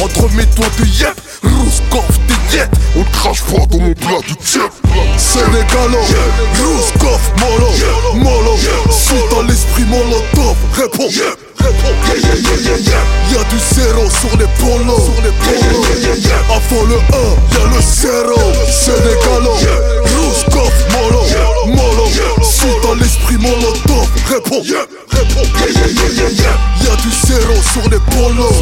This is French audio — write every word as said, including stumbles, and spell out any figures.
Entre mes doigts de yep, Rouskov des yep. On crache pas dans mon plat du tiep. Sénégalo, Rouskov, Molo, Molo. Si t'as l'esprit Molotov, réponds. Y'a du zéro sur les polos, sur les polos. Avant le un, y'a le zéro. Sénégalo, Rouskov, Molo, Molo. Si t'as l'esprit Molotov, réponds. Y'a du zéro sur les polos.